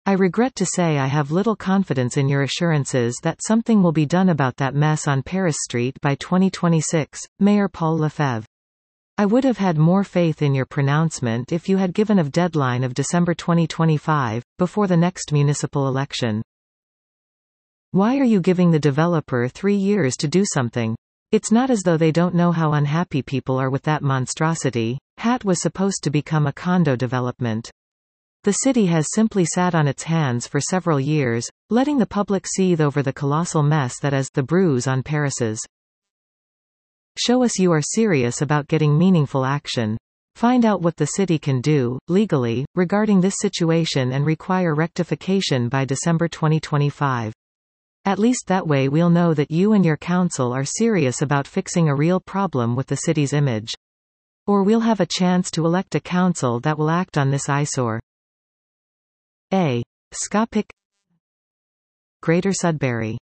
I regret to say I have little confidence in your assurances that something will be done about that mess on Paris Street by 2026, Mayor Paul Lefebvre. I would have had more faith in your pronouncement if you had given a deadline of December 2025, before the next municipal election. Why are you giving the developer 3 years to do something? It's not as though they don't know how unhappy people are with that monstrosity. HAT was supposed to become a condo development. The city has simply sat on its hands for several years, letting the public seethe over the colossal mess that is the bruise on Paris's. Show us you are serious about getting meaningful action. Find out what the city can do, legally, regarding this situation and require rectification by December 2025. At least that way we'll know that you and your council are serious about fixing a real problem with the city's image. Or we'll have a chance to elect a council that will act on this eyesore. A. Scopic, Greater Sudbury.